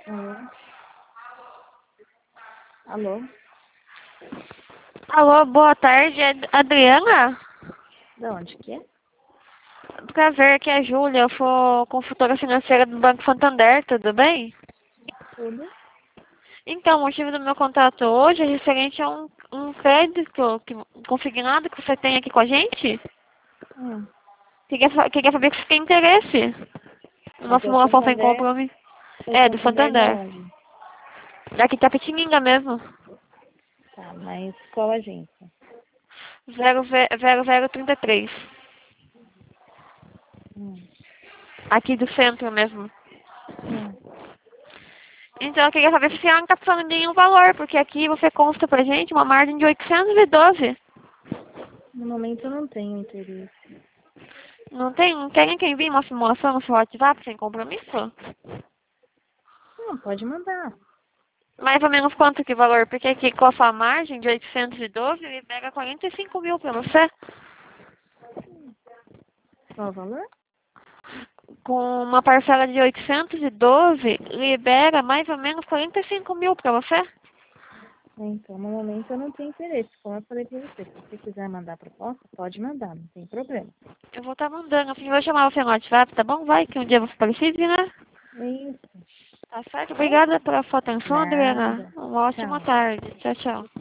Alô? Alô? Alô, boa tarde, Adriana? Da onde que é? Prazer, aqui é a Júlia, eu sou consultora financeira do Banco Santander, tudo bem? Tudo? Então, o motivo do meu contato hoje é referente a um crédito consignado que você tem aqui com a gente. Hum. Queria saber se você tem interesse numa Mas é o simulação sem Santander? compromisso. O É, do Santander da Santander. onde? Daqui de Tapetininga mesmo. Tá, mas qual agência? 0033. Hum. Aqui do centro mesmo. Hum. Então, eu queria saber se você não está precisando de nenhum valor, porque aqui você consta pra gente uma margem de 812. No momento eu não tenho interesse. Não tem? Não querem que envie uma simulação no seu WhatsApp sem compromisso? Não, pode mandar. Mais ou menos quanto que valor? Porque aqui com a sua margem de 812, ele pega 45 mil pra você. Qual o valor? Com uma parcela de 812, libera mais ou menos 45 mil pra você. Então, no momento eu não tenho interesse. Como eu falei pra você, se você quiser mandar proposta, pode mandar, não tem problema. Eu vou estar mandando, assim, vou chamar você no WhatsApp, tá bom? Vai, que um dia você precise, né? É isso. Tá certo? Tá bom? Obrigada pela sua atenção, Adriana. Nada. Uma ótima Tchau. tarde. Tchau, tchau.